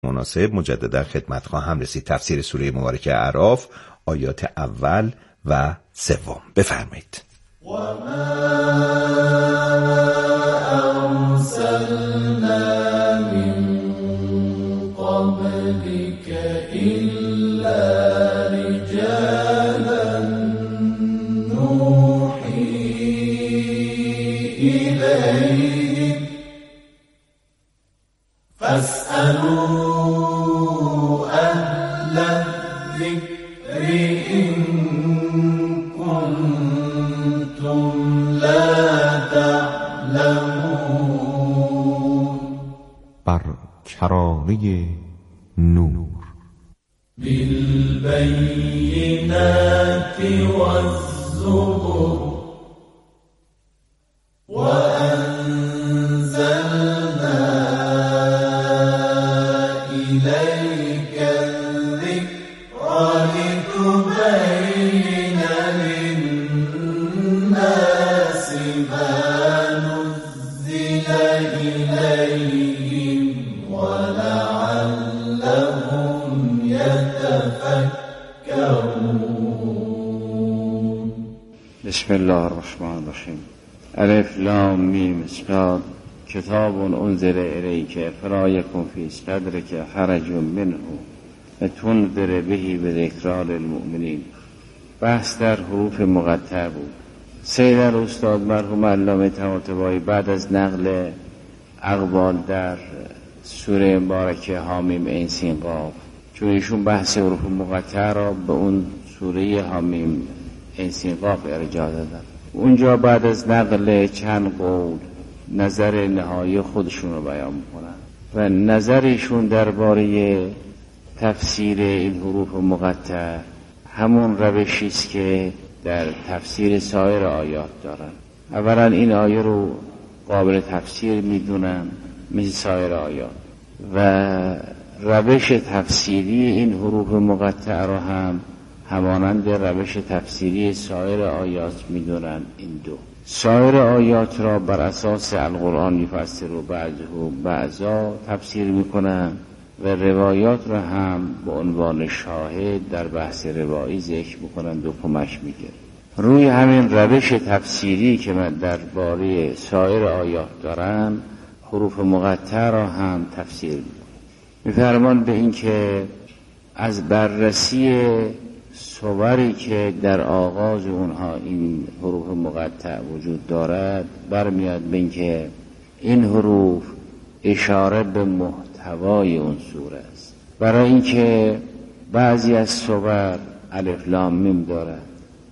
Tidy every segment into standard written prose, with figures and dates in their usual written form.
مناسب مجددا خدمت خواهم رسید. تفسیر سوره مبارکه اعراف آیات اول و سوم. بفرمایید. و ما ارسلنا من قبلك الا رجالا نوحی الیهم فاسألوا اهل الذکر ان کنتم لا تعلمون. بر کرانه نور. بالبینات والزبر وأنزلنا إليك الذكر لتبين للناس ما نزل إليهم ولعلهم يتفكرون. بسم الله الرحمن الرحیم. الف لام میم صاد کتاب انزل الیک فلا یکن فی صدرک حرج منه لتنذر به بذکری للمؤمنین. بحث در حروف مقطع بود. سید الاستاد مرحوم علامه طماطبایی بعد از نقل اقوال در سوره مبارکه حامیم عین سین قاف، چون ایشون بحث حروف مقطع را به اون سوره حامیم عین سین قاف ارجاع دادن، اونجا بعد از نقل چند قول نظر نهایی خودشون رو بیان میکنن و نظرشون درباره تفسیر این حروف مقطع همون روشی است که در تفسیر سایر آیات دارن. اولا این آیه رو قابل تفسیر میدونن مثل سایر آیات و روش تفسیری این حروف مقطع رو هم همانند روش تفسیری سایر آیات میدونن. این دو سایر آیات را بر اساس القرآن میفسر و بعضا تفسیر میکنن و روایات را هم به عنوان شاهد در بحث روایی ذکر میکنن و کمک میگیرن. روی همین روش تفسیری که من درباره سایر آیات دارم حروف مقطع را هم تفسیر میفرمان به این که از بررسی صوری که در آغاز اونها این حروف مقطع وجود دارد برمیاد به این که این حروف اشاره به محتوای اون سوره است. برای اینکه بعضی از صور الف لام میم دارد،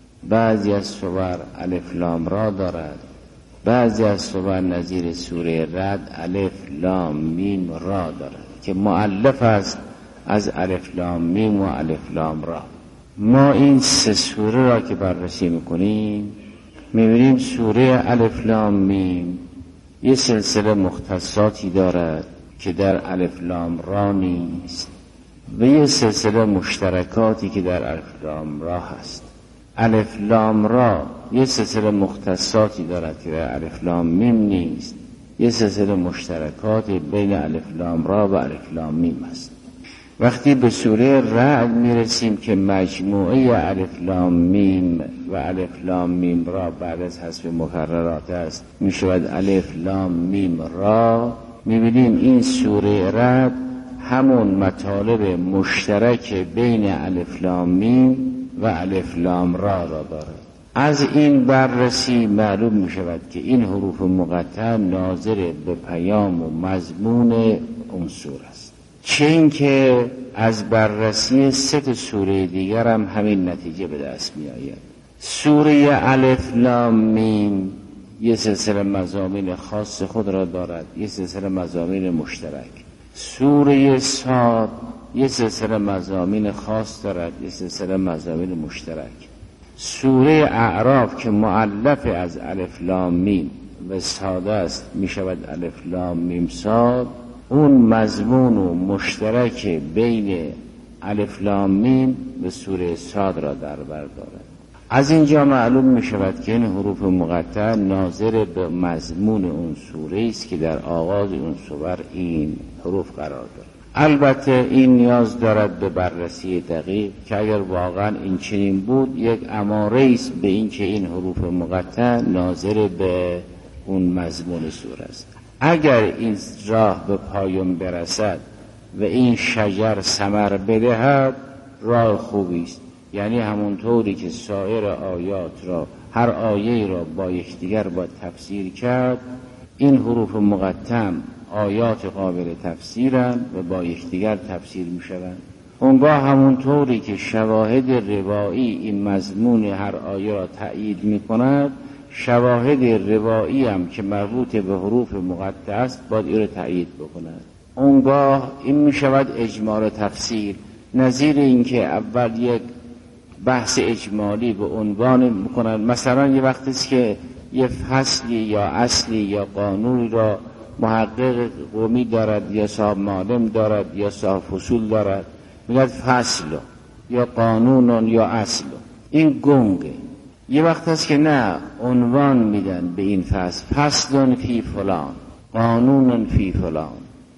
بعضی از صور الف لام را دارد، بعضی از صور نظیر سوره رعد الف لام میم را دارد که مؤلف است از الف لام میم و الف لام را. ما این سه سوره را که بررسی میکنیم میبینیم سوره الف لام میم یه سلسله مختصاتی دارد که در الف لام را نیست و یه سلسله مشترکاتی که در الف لام را هست. الف لام را یه سلسله مختصاتی دارد که در الف لام میم نیست، یه سلسله مشترکاتی بین الف لام را و الف لام میم است. وقتی به سوره رعد میرسیم که مجموعه الف لام میم و الف لام میم را بعد از حذف مکررات است میشود الف لام میم را، میبینیم این سوره رعد همون مطالب مشترک بین الف لام میم و الف لام را دارد. از این بررسی معلوم میشود که این حروف مقطع ناظر به پیام و مضمون اون سوره است. چه این که از بررسی سه سوره دیگر هم همین نتیجه به دست می آید. سوره الف لام میم یه سلسله مضامین خاص خود را دارد، یه سلسله مضامین مشترک. سوره صاد یه سلسله مضامین خاص دارد، یه سلسله مضامین مشترک. سوره اعراف که مؤلف از الف لام میم و ساده است می شود الف لام میم صاد، اون مضمون و مشترک بین الف لام میم و سوره صاد را در بر دارد. از اینجا معلوم می شود که این حروف مقطع ناظر به مضمون اون سوره است که در آغاز اون سور این حروف قرار دارد. البته این نیاز دارد به بررسی دقیق که اگر واقعا این چنین بود یک اماره است به این که این حروف مقطع ناظر به اون مضمون سوره است. اگر این راه به پایان برسد و این شجر ثمر بدهد راه خوبی است، یعنی همونطوری که سایر آیات را هر آیه را با یکدیگر باید تفسیر کرد، این حروف مقطع آیات قابل تفسیرند و با یکدیگر تفسیر می شوند. اونگاه همونطوری که شواهد روایی این مضمون هر آیه را تأیید می کند، شواهد روایی هم که مربوط به حروف مقطع است باید این را تأیید بکند. اونگاه این می شود اجمال تفسیر، نظیر این که اول یک بحث اجمالی به عنوان میکنند. مثلا یه وقتی است که یه فصلی یا اصلی یا قانونی را محقق قومی دارد یا صاحب معلم دارد یا صاحب فصول دارد، میگه فصل یا قانون یا اصل، این گنگه. یه وقت هست که نه، عنوان میدن به این فصل، فصل فی فلان، قانون فی فلان،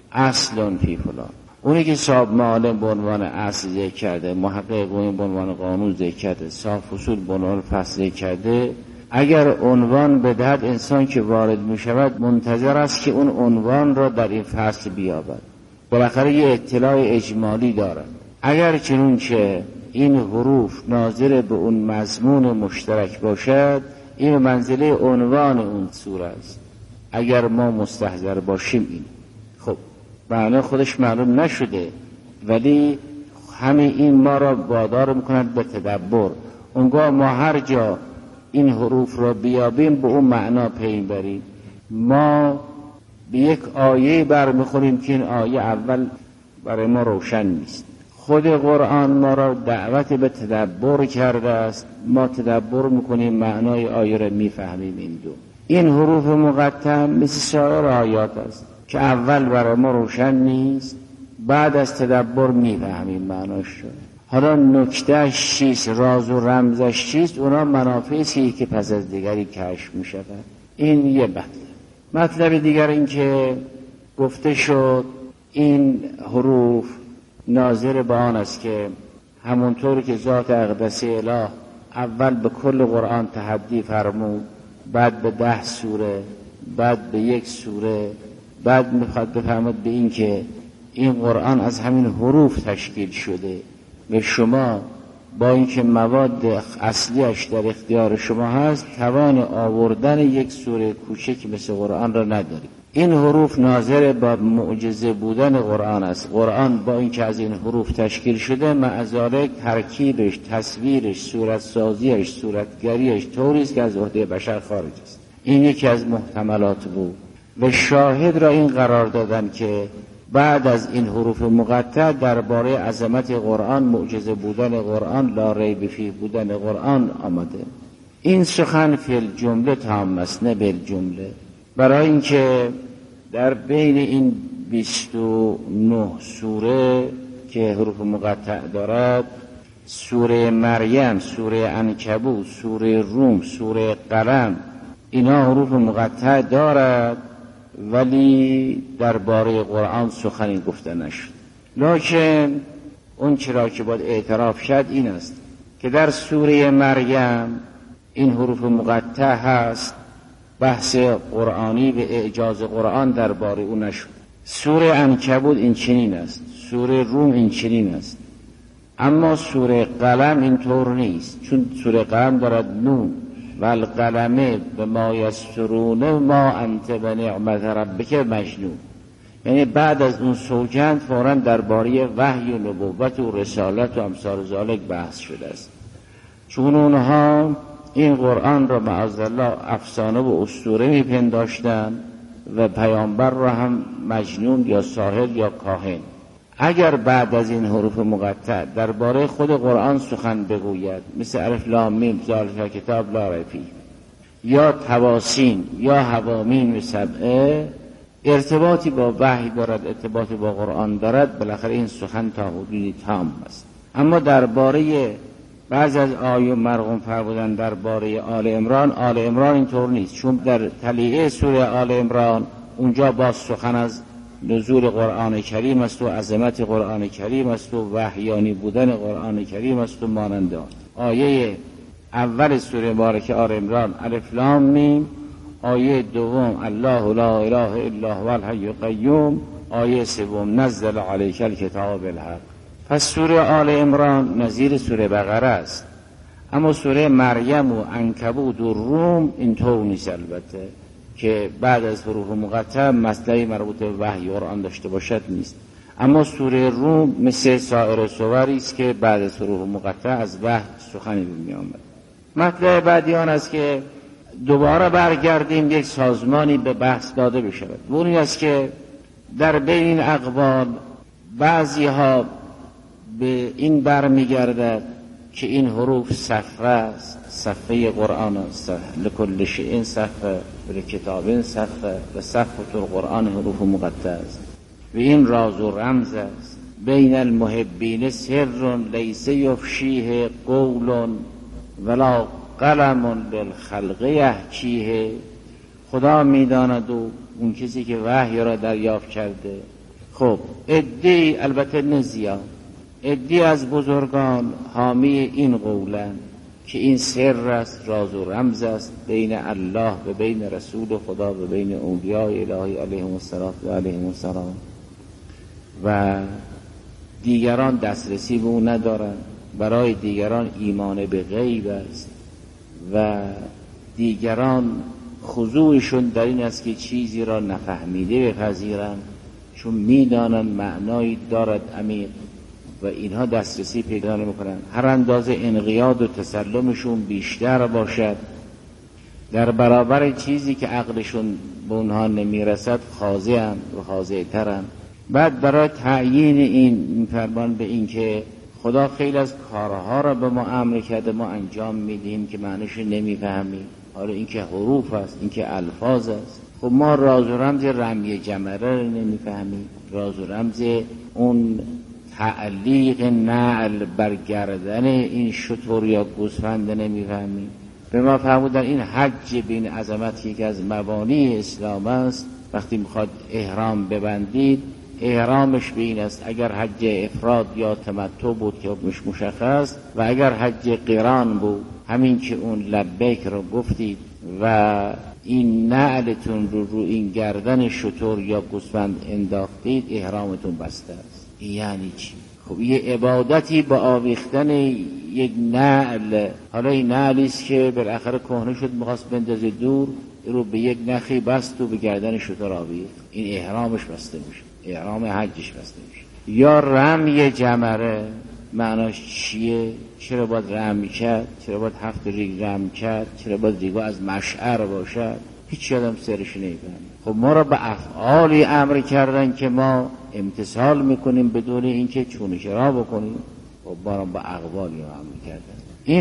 اصل فی فلان. اونی که صاحب معلم به عنوان اصل ذکر کرده، محقق قومی به عنوان قانون ذکر کرده، صاحب فصول به عنوان فصل ذکر کرده، اگر عنوان بدهد انسان که وارد می شود منتظر است که اون عنوان را در این فصل بیابد، بالاخره یه اطلاع اجمالی دارد. اگر چنون که این حروف ناظر به اون مضمون مشترک باشد، این منزله عنوان اون سوره است. اگر ما مستحضر باشیم این خب معنی خودش معلوم نشده، ولی همه این ما را وادار میکند به تدبر. اونگاه ما هر جا این حروف را بیابیم به اون معنا پی بریم. ما به یک آیه برمیخوریم که این آیه اول برای ما روشن نیست. خود قرآن ما را دعوت به تدبر کرده است، ما تدبر میکنیم، معنای آیه را میفهمیم. این حروف مقطع مثل سایر آیات است که اول برای ما روشن نیست، بعد از تدبر میفهمیم معناش شده. حالا نکتهش چیست، راز و رمزش چیست، اونا منافعی که پس از دیگری کشف می شود. این یه مطلب دیگر این که گفته شد این حروف ناظر به آن است که همونطور که ذات اقدس اله اول به کل قرآن تحدی فرمود، بعد به 10 سوره، بعد به 1 سوره، بعد میخواد بفرماد به این که این قرآن از همین حروف تشکیل شده و شما با اینکه مواد اصلیش در اختیار شما هست توان آوردن یک سوره کوچک مثل قرآن را ندارید. این حروف ناظر با معجزه بودن قرآن است. قرآن با اینکه از این حروف تشکیل شده، مع ذلک ترکیبش، تصویرش، صورت سازیش، صورتگریش طوری است که از عهده بشر خارج است. این یکی از محتملات بود و شاهد را این قرار دادن که بعد از این حروف مقطع درباره عظمت قرآن، معجزه بودن قرآن، لا ریب فیه بودن قرآن آمده. این سخن فی الجمله تام است، نه بالجمله، برای اینکه در بین این 29 سوره که حروف مقطع دارد، سوره مریم، سوره عنکبوت، سوره روم، سوره قلم، اینا حروف مقطع دارد ولی درباره قرآن سخنی گفته نشد. لکن اون چرا که باید اعتراف شد این است که در سوره مریم این حروف مقطع هست، بحث قرآنی و اعجاز قرآن درباره اون نشد. سوره عنکبوت این چنین است، سوره روم این چنین است، اما سوره قلم این طور نیست، چون سوره قلم دارد نون و القلم بما یسطرون ما انت بنعمت ربک مجنون، یعنی بعد از اون سوگند فوراً درباره وحی و نبوت و رسالت و امثال ذالک بحث شده است. چون اونها این قرآن را معاذالله افسانه و اسطوره میپنداشتن و پیامبر را هم مجنون یا ساحر یا کاهن. اگر بعد از این حروف مقطع درباره خود قرآن سخن بگوید، مثل الف لام میم ذالک کتاب لا ریب فیه یا تواسین یا حوامیم سبعه، ارتباطی با وحی دارد، ارتباطی با قرآن دارد، بالاخره این سخن تا حدودی تام است. اما درباره بعض از آیه مرقوم فرمودن درباره آل عمران اینطور نیست، چون در تلیعه سوره آل عمران اونجا باز سخن از نزول قرآن کریم است و عظمت قرآن کریم است و وحیانی بودن قرآن کریم است و مانند آن. آیه اول سوره مبارکه آل عمران الف لام میم، آیه دوم الله لا اله الا هو الحی القیوم، آیه سوم نزل علیک الکتاب بالحق. پس سوره آل عمران نظیر سوره بقره است، اما سوره مریم و عنکبوت و روم اینطور نیست البته که بعد از حروف مقطع مطلبی مربوط به وحی قرآن داشته باشد نیست، اما سوره روم مثل سایر سوری است که بعد از حروف مقطع از وحی سخنی می آمد. مطلب بعدی آن است که دوباره برگردیم یک سازمانی به بحث داده بشود. اون است که در بین این اقوال بعضی ها به این برمیگردد که این حروف صفه است، صفه قرآن است، لکل شیء صفه ولکتاب صفه و صفه القرآن حروف مقطع است و این راز و رمز است. بین المحبین سر لیس یفشیه قول ولا قلم للخلق یحکیه. خدا میداند و اون کسی که وحی را دریافت کرده. خب عده‌ای، البته نه زیاد، عده‌ای از بزرگان حامی این قولند که این سر است، راز و رمز است بین الله و بین رسول خدا و بین اولیاء الهی علیهم السلام و دیگران دسترسی به اون ندارند. برای دیگران ایمان به غیب است و دیگران خضوعشون در این است که چیزی را نفهمیده بپذیرند، چون میدانند معنایی دارد عمیق و اینها دسترسی پیدا نمی‌کنند. هر اندازه انقیاد و تسلمشون بیشتر باشد در برابر چیزی که عقلشون به اونها نمیرسد خاضع‌اند و خاضع‌ترند. بعد برای تعیین این فرمان به این که خدا خیلی از کارها را به ما امر کرده ما انجام میدیم که معنیش نمیفهمیم. حالا این که حروف است، این که الفاظ است. خب ما راز و رمز رمی جمره رو نمیفهمیم، راز و رمز اون تعلیق نعل بر گردن این شتر یا گوسفند نمیفهمیم. به ما فرمودن این حج بین عظمتی که از مبانی اسلام است، وقتی میخواد احرام ببندید احرامش به این است اگر حج افراد یا تمتع بود که حکمش مشخص و اگر حج قران بود همین که اون لبیک رو گفتید و این نعلتون رو این گردن شتر یا گوسفند انداختید احرامتون بسته است. یعنی چی؟ خب یه عبادتی با آویختن یک نعل، حالا این نعلی است که بالاخره کهنه شد می‌خواست بندازه دور، رو به یک نخی بست و به گردن شتر آویخت، این احرامش بسته میشه، احرام حجش بسته میشه. یا رمی جمره معناش چیه؟ چرا باید رمی کرد؟ چرا باید 7 ریگ رمی کرد؟ چرا باید ریگا از مشعر باشد؟ هیچ آدم سرش نمیفهمه. خب ما را به افعالی امر کردن که ما امتثال میکنیم بدون اینکه چونه چرا بکنیم. خب ما را به اقوالی امر کردن.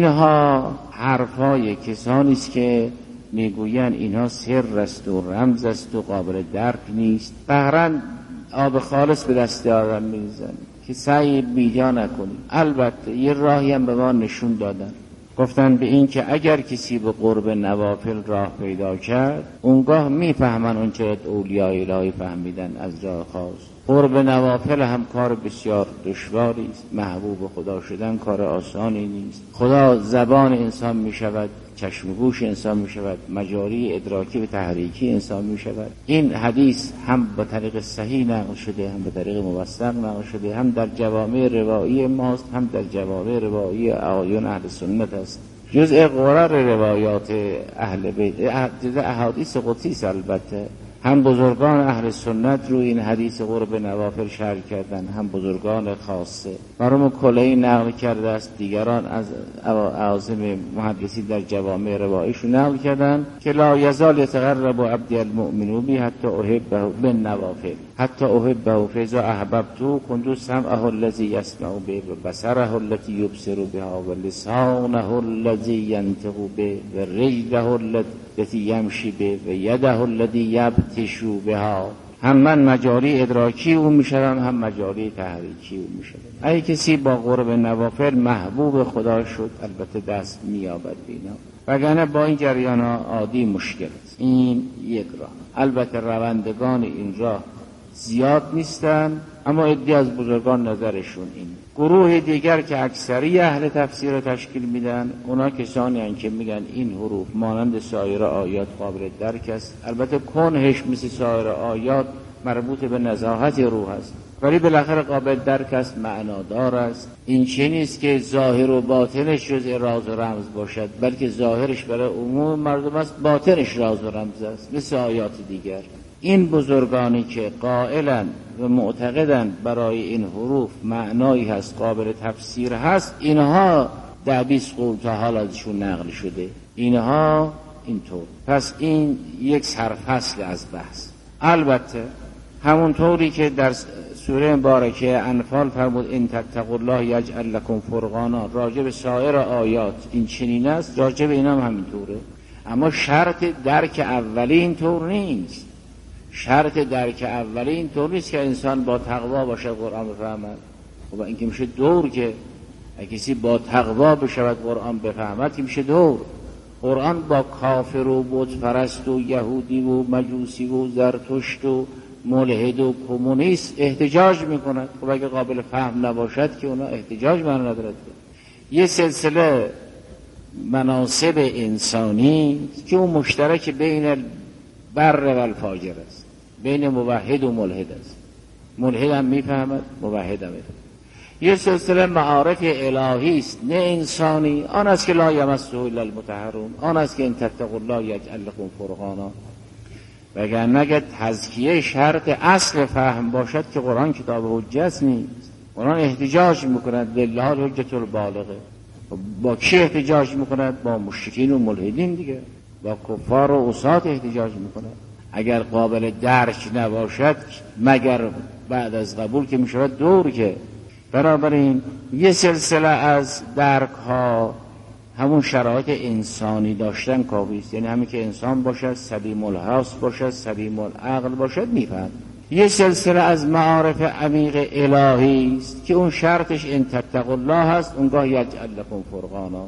اینها حرفای کسانی است که میگویند اینها سر است و رمز است و قابل درک نیست. بهرن آب خالص به دست آدم میزنه که سعی بیجا نکنیم. البته یه راهی هم به ما نشون دادن، گفتن به این که اگر کسی به قرب نوافل راه پیدا کرد اونگاه میفهمن اون چرا اولیاء الهی فهمیدن از راه خاص. قرب نوافل هم کار بسیار دشواری است، محبوب خدا شدن کار آسانی نیست. خدا زبان انسان میشود، چشم و گوش انسان میشود، مجاری ادراکی و تحریکی انسان میشود. این حدیث هم به طریق صحیح نقل شده، هم به طریق موثق نقل شده، هم در جوامع روایی ماست، هم در جوامع روایی آیون اهل سنت است. جزء قرر روایات اهل بیت، احادیث قدسی البته. هم بزرگان اهل سنت روی این حدیث قرب نوافل شرح کردن، هم بزرگان خاصه. مرحوم کلینی نقل کرده است، دیگران از اعاظم محدثین در جوامع روایشون نقل کردن که لا یزال یتقرب عبدی المؤمن بی حتی احبه بالنوافل حتی احبه فاذا احببته كنت سمعه الذی یسمع به و بصره التي یبصر بها و لسانه الذی ینطق به و رجله التي یمشی به و یده التي یبطش بها. هم من مجاری ادراکی او میشدم، هم مجاری تحریکی او میشدم. اگه کسی با قرب نوافل محبوب خدا شد البته دست میابد بینا، وگرنه با این جریان ها عادی مشکل است. این یک راه. البته روندگان این راه زیاد نیستن، اما عده‌ای از بزرگان نظرشون این. گروه دیگر که اکثری اهل تفسیر رو تشکیل میدن، اونا کسانی هستند که میگن این حروف مانند سایر آیات قابل درک است، البته کنهش مثل سایر آیات مربوط به نزاهت روح است، ولی بالاخره قابل درک است، معنادار است. این چه نیست که ظاهر و باطنش جز راز و رمز باشد، بلکه ظاهرش برای عموم مردم است، باطنش راز و رمز است، مثل آیات دیگر. این بزرگانی که قائلن و معتقدن برای این حروف معنایی هست، قابل تفسیر هست، اینها 10-20 قول تا حال ازشون نقل شده، اینها اینطور. پس این یک سرفصل از بحث. البته همونطوری که در سوره مبارکه انفال فرمود ان تتقوا الله یجعل لکم فرقانا، راجع به سایر آیات این چنین است، راجع به اینا هم همینطوره. اما شرط درک اولی اینطور نیست. شرط درک اولی اینطور نیست که انسان با تقوا باشه قرآن بفهمد. و این که میشه دور، که کسی با تقوا بشود قرآن بفهمد که میشه دور. قرآن با کافر و بت پرست و یهودی و مجوسی و زرتشت و ملحد و کمونیست احتجاج میکند. خب اگه قابل فهم نباشد که اونا احتجاج معنی ندارد. یه سلسله مناسب انسانی که اون مشترک بین بر و الفاجر است، بین موحد و ملحد است. ملحد هم میفهمد، موحد هم میفهمد. یه سلسله معارف الهی است نه انسانی، آن است که لا یمسه الا المطهرون، آن است که ان تتقوا الله یجعل لکم فرقانا. وگرنه اگر تزکیه شرط اصل فهم باشد که قرآن کتاب حجت نیست. قرآن احتجاج میکند، لله الحجة البالغه. با کی احتجاج میکند؟ با مشرکین و ملحدین دیگه، با کفار و عصات احتجاج میکند. اگر قابل درک نباشد مگر بعد از قبول که میشود دور. که بنابراین یه سلسله از درک ها همون شرایط انسانی داشتن کافی است، یعنی همین که انسان باشد، سلیم الحواس باشد، سلیم العقل باشد میفهم. یه سلسله از معارف عمیق الهی است که اون شرطش ان تتقوا الله هست، اونگاه یجعل لکم فرقانا.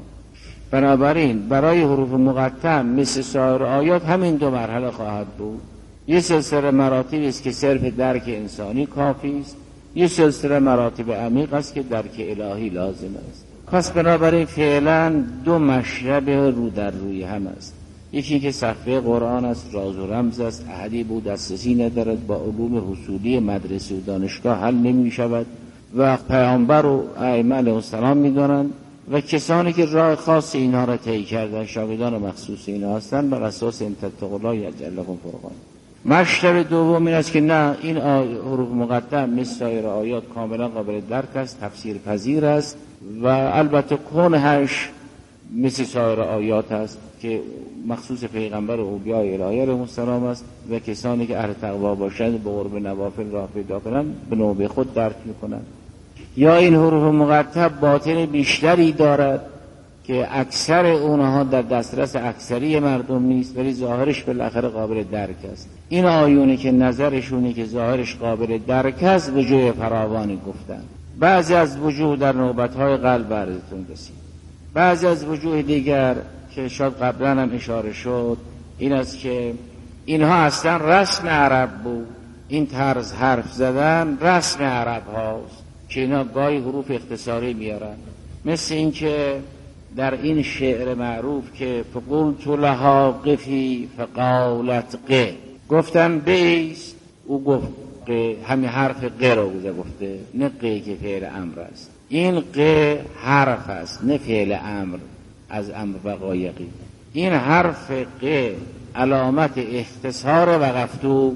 بنابراین برای حروف مقطع مثل سایر آیات همین دو مرحله خواهد بود. یه سلسله مراتبی است که صرف درک انسانی کافی است، یه سلسله مراتب عمیق است که درک الهی لازم است. پس بنابراین فعلا دو مشرب رو در روی هم است. یکی که صفحه قرآن است، راز و رمز است، احدی بود دسترسی ندارد، با علوم حصولی مدرسه و دانشگاه حل نمی شود و پیامبر و ائمه علیهم السلام می دانند و کسانی که راه خاص اینها را طی کردن، شاگردان مخصوص اینها هستند، بر اساس ان تتقوا الله یجعل لکم فرقانا. مشرب دوم این است که نه، این حروف مقطع مثل سایر آیات کاملا قابل درک است، تفسیر پذیر است و البته کنهش مثل سایر آیات است که مخصوص پیغمبر و اولیای الهی علیهم السلام است و کسانی که اهل تقوا باشند به قرب نوافل راه پیدا کنند به نوبه خود درک میکنند. یا این حروف مقطع باطن بیشتری دارد که اکثر اونها در دسترس اکثری مردم نیست، ولی ظاهرش بالاخره قابل درک است. این آیونی که نظرشونی که ظاهرش قابل درک است وجوه فراوانی گفتند. بعضی از وجوه در نوبت‌های قلب عرضتون رسید. بعضی از وجوه دیگر که شاید قبلا هم اشاره شد این است که اینها اصلا رسم عرب بود. این طرز حرف زدن رسم عرب هاست که اینا گاهی حروف اختصاری میارن، مثل این که در این شعر معروف که فقلت لها قفی فقالت ق، گفتم بیست، او گفت ق، همین حرف ق رو گفته، نه ق که فعل امر است. این ق حرف است نه فعل امر از امر وقایقی. این حرف ق علامت اختصار وقفتوست.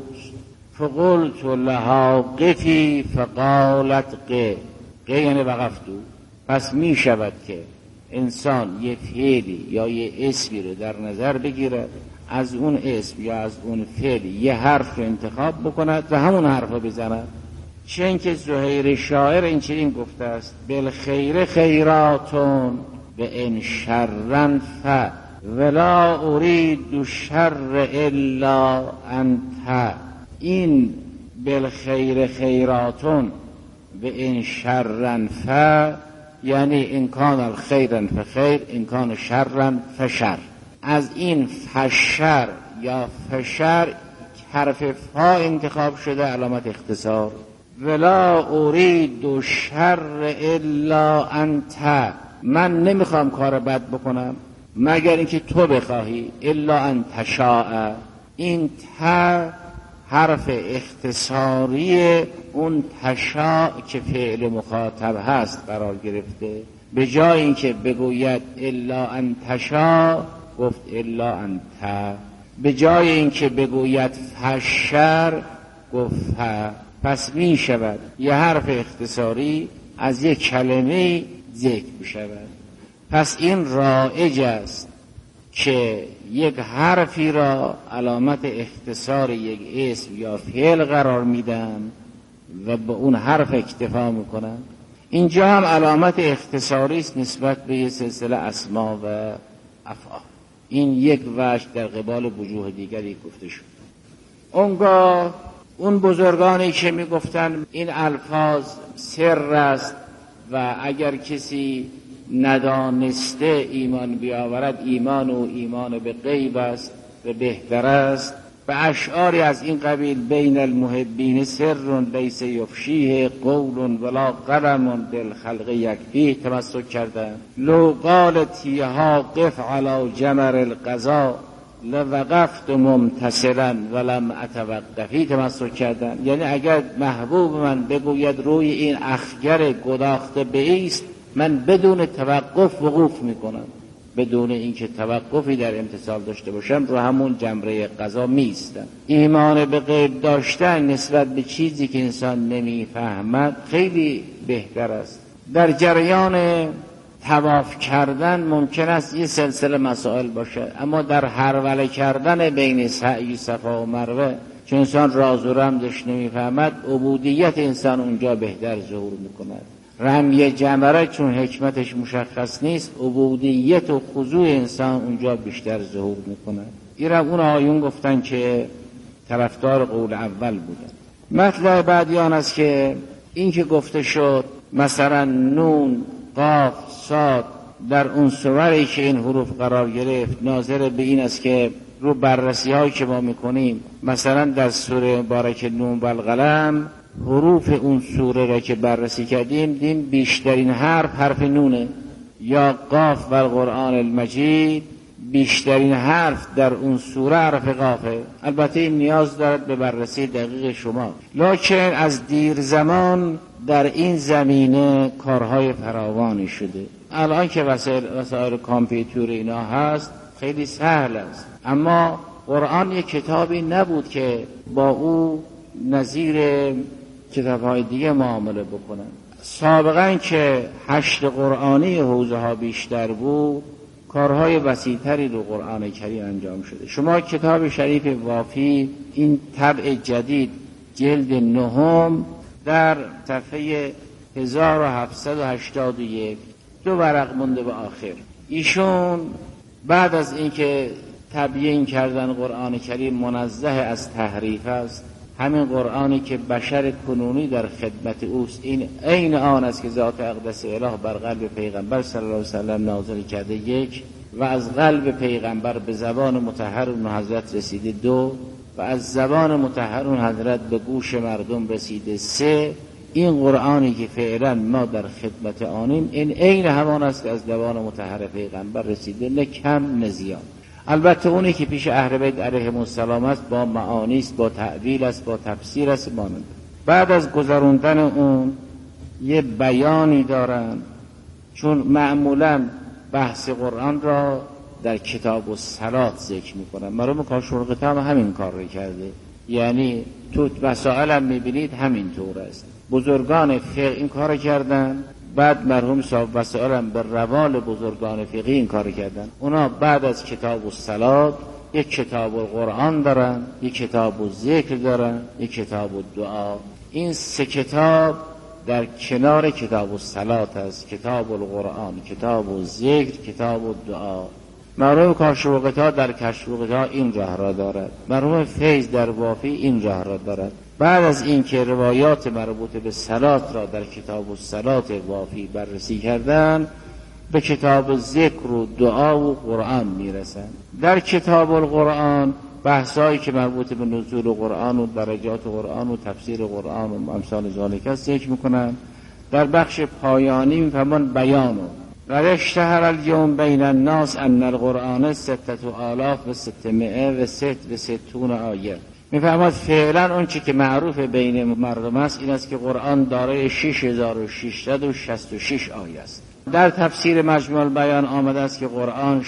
فقلت لها قفی فقالت ق، ق یعنی وقفتو. پس می شود که انسان یه فعلی یا یه اسمی رو در نظر بگیرد، از اون اسم یا از اون فعل یه حرف رو انتخاب بکند و همون حرف رو بزند. چون که زهیر شاعر این چنین گفته است: بالخیر خیراتون و ان شرن ف ولا ارید شر الا انت. این بالخیر خیراتون و ان شرن ف یعنی ان کان الخیرن فخیر ان کان شرن فشر. از این فشر یا فشر حرف فا انتخاب شده علامت اختصار. ولا ارید شر الا انت، من نمیخوام کار بد بکنم مگر اینکه تو بخواهی. الا ان تشاء، این تا حرف اختصاری اون تشاء که فعل مخاطب هست قرار گرفته. به جای اینکه بگوید الا ان تشاء گفت الا انت، به جای اینکه بگوید فشر گفت ف. پس می شود یه حرف اختصاری از یک کلمه ذکر بشود. پس این رایج است که یک حرفی را علامت اختصار یک اسم یا فعل قرار میدم و به اون حرف اکتفا میکنم. اینجا هم علامت اختصاری است نسبت به یه سلسله اسما و افعال. این یک وجه در قبال وجوه دیگری گفته شد. اونگاه اون بزرگانی که میگفتن این الفاظ سر است و اگر کسی ندانسته ایمان بیاورد ایمان و ایمان به غیب است و بهتر است، و اشعاری از این قبیل بین المحبین سر لیس یفشیه قول ولا قلم بالخلق یکفیه تمسک کردن. لو قالت یها قف علی جمر القضا لوقفت ممتثلا ولم اتوقفی تمسک کردن. یعنی اگر محبوب من بگوید روی این اخگر گداخته بایست، من بدون توقف وقوف میکنم، بدون اینکه توقفی در امتثال داشته باشم رو همون جمره قضا میستم. ایمان به غیب داشتن نسبت به چیزی که انسان نمیفهمد خیلی بهتر است. در جریان طواف کردن ممکن است یه سلسله مسائل باشه، اما در هروله کردن بین سعی صفا و مروه چون انسان راز و رمزش نمیفهمد، عبودیت انسان اونجا بهتر ظهور میکند. رمی جمره چون حکمتش مشخص نیست، عبودیت و خضوع انسان اونجا بیشتر ظهور میکند. ایرم اون آیون گفتن که طرفدار قول اول بودن. مطلب بعدی آن است که این که گفته شد مثلا نون، قاف، صاد در اون صوری که این حروف قرار گرفت ناظر به این است که رو بررسی هایی که ما میکنیم مثلا در سوره مبارک نون و القلم حروف اون سوره را که بررسی کردیم دیم بیشترین حرف نونه، یا قاف و القرآن المجید بیشترین حرف در اون سوره حرف قافه. البته این نیاز دارد به بررسی دقیق شما، لکن از دیر زمان در این زمینه کارهای فراوانی شده. الان که وسایل کامپیوتر اینا هست خیلی سهل است، اما قرآن یک کتابی نبود که با او نظیر کتاب‌های دیگه معامله بکنن. سابقا که حشد قرآنی حوزه ها بیشتر بود، کارهای وسیع‌تری رو قرآن کریم انجام شده. شما کتاب شریف وافی این طبع جدید جلد 9 در صفحه 1781 2 ورق مونده به آخر. ایشون بعد از اینکه تبیین کردن قرآن کریم منزه از تحریف است، همین قرآنی که بشر کنونی در خدمت اوست، این عین آن است که ذات اقدس اله بر قلب پیغمبر صلی الله علیه وسلم نازل کرده 1 و از قلب پیغمبر به زبان مطهر اون حضرت رسیده 2 و از زبان مطهر اون حضرت به گوش مردم رسیده 3. این قرآنی که فعلا ما در خدمت آنیم این عین همان است که از زبان مطهر پیغمبر رسیده، نه کم نه زیاد. البته اونی که پیش اهل بیت علیهم السلام است با معانی است، با تعویل است، با تفسیر است مانند. بعد از گذروندن اون یه بیانی دارن، چون معمولا بحث قرآن را در کتاب الصلات ذکر میکنن. مرحوم کاشورقی هم همین کار رو کرده، یعنی تو مسائل هم میبینید همین طور است. بزرگان فقه این کار کردن، بعد مرحوم صاحب وسائل هم به روال بزرگان فقهی این کار کردن. اونا بعد از کتاب الصلات یک کتاب القرآن دارن، یک کتاب الذکر دارن، یک کتاب الدعا. این 3 کتاب در کنار کتاب الصلات است: کتاب القرآن، کتاب الذکر، کتاب الدعا. مرحوم کاشورقی در کاشورقی این راه را دارد، مرحوم فیض در وافی این راه را دارد. بعد از این که روایات مربوط به صلات را در کتاب الصلات وافی بررسی کردن، به کتاب ذکر و دعا و قرآن میرسن. در کتاب القرآن بحثایی که مربوط به نزول قرآن و درجات قرآن و تفسیر قرآن و امثال ذالک است ذکر میکنن. در بخش پایانی میفرمان بیانو و اشتهر اليوم بین الناس ان القرآن 6666 آیه. میفرماد فعلا اون چی که معروف بین مردم است این است که قرآن دارای 6666 آیه است. در تفسیر مجموع البیان آمده است که قرآن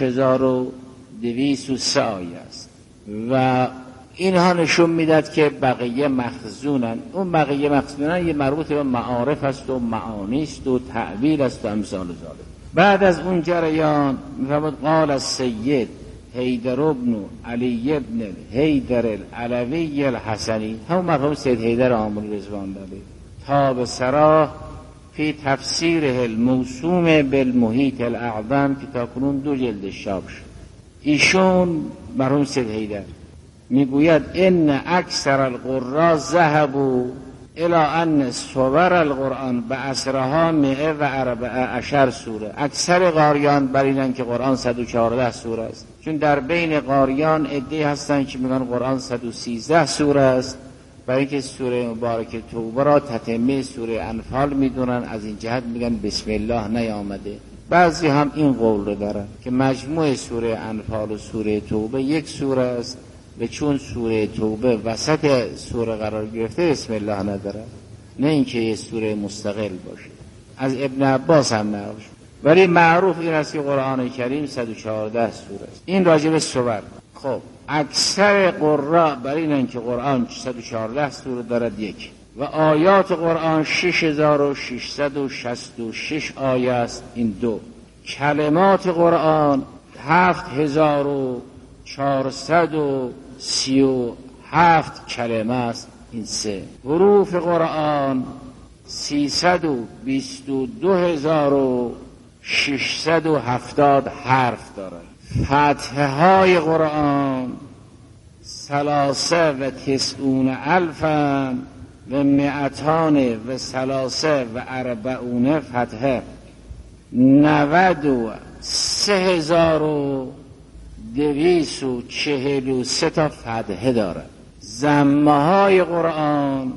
6203 آیه است و اینها نشون میداد که بقیه مخزونن. اون بقیه مخزونن یه مربوط به معارف است و معانی است و تعبیر است و امثال ذالک. بعد از اون جریان میفرماد قال السید حیدر ابن علی ابن حیدر العلوی الحسنی، همون مرحوم سید حیدر آملی رضوان الله تاب سراه فی تفسیره الموسوم بالمحیط الاعظم که تاکنون 2 جلد چاپ شد. ایشون مرحوم سید حیدر میگوید ان اکثر القراء ذهبوا الى ان صور القرآن بأسرها 114 سوره. اکثر قاریان بر اینن که قرآن 114 سوره است، چون در بین قاریان عده‌ای هستن که میگن قرآن 113 سوره است، برای اینکه سوره مبارکه توبه را تتمه سوره انفال میدونن، از این جهت میگن بسم الله نیامده. بعضی هم این قول رو دارن که مجموع سوره انفال و سوره توبه یک سوره است و چون سوره توبه وسط سوره قرار گرفته بسم الله نداره، نه اینکه یه سوره مستقل باشه. از ابن عباس هم نقل شد، ولی معروف این است که قرآن کریم 114 سوره است. این راجع به سور. خب اکثر قراء بر اینن که قرآن 114 سوره دارد یک و آیات قرآن 6666 آیه است، این 2. کلمات قرآن 7437 کلمه است، این 3. حروف قرآن 322670 حرف دارد. فتحه های قرآن 332,243 فتحه، 93243 تا فتحه دارد. ضمه های قرآن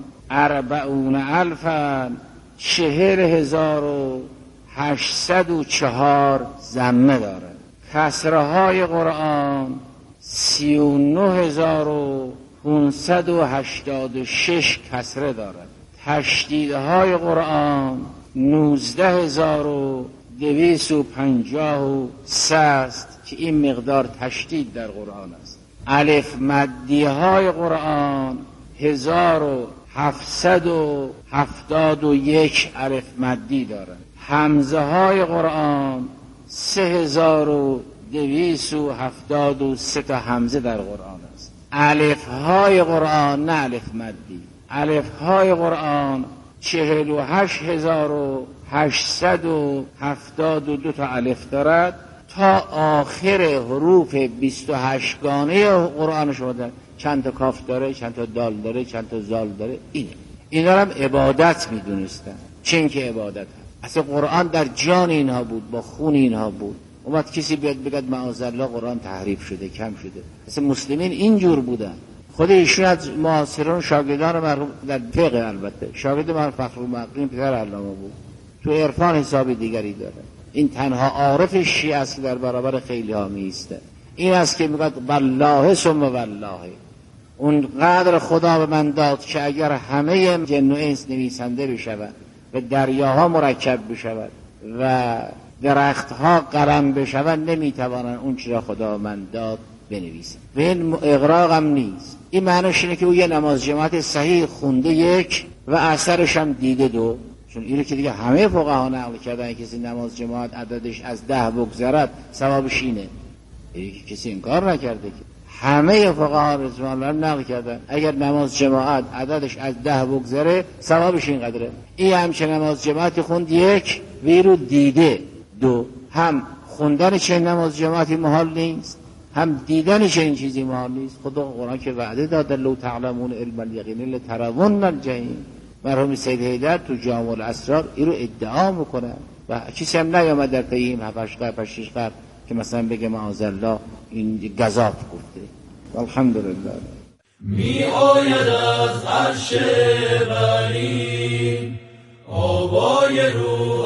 40,804 ضمه دارد. کسره های قرآن 39,586 کسره دارد. تشدیدهای قرآن 19,253 است که این مقدار تشدید در قرآن است. الف مدی های قرآن 1771 الف مدی دارد. همزه های قرآن 3273 تا همزه در قرآن است. الف های قرآن نه الف مدی، الف های قرآن 48872 تا الف دارد تا آخر حروف 28 گانه قرآن شده. چند تا کاف داره، چند تا دال داره، چند تا زال داره. اینا هم عبادت میدونستن. چون که عبادت هم اصلا قرآن در جان اینها بود، با خون اینها بود. اومد کسی بیاد بگد معاذالله قرآن تحریف شده، کم شده. اصلا مسلمین اینجور بودن. خود ایشون از معاصران شاگردان مرحوم در فقه، البته شاگرد مرحوم فخرالمقیم پدر علامه بود، تو عرفان حساب دیگری داره. این تنها عارف شیعه است که در برابر خیلی ها میسته. این است که میگه والله ثم والله، اون قدر خدا به من داد که اگر همه جن و انس نویسنده بشود و دریاها مرکب بشود و درختها قلم بشود نمیتوانند اون چیزا خدا من داد بنویسن. و این اغراق هم نیست. این معنیش اینه که او یه نماز جماعت صحیح خونده 1 و اثرش هم دیده 2، چون اینو که دیگه همه فقها نقل کردن کسی نماز جماعت عددش از 10 بگذرد ثوابش اینه. کسی انکار نکرده که همه فقها رضوان الله نقل کردن اگر نماز جماعت عددش از 10 بگذره ثوابش اینقدره. این همچه نماز جماعت خوند 1 ویرو دیده 2، هم خوندن چه نماز جماعتی محال نیست، هم دیدن چه این چیزی محال نیست. خدا قرآن که وعده داده لو تعلمون علم الیقین لترون الجحیم. مرحوم سید حیدر تو جامع الاسرار این رو ادعا میکنه و کسی هم نیامد در طی این 7-8 قرن که مثلا بگه معاذالله این گزاف گفته. الحمدلله. می آید از عرش بری آوای روح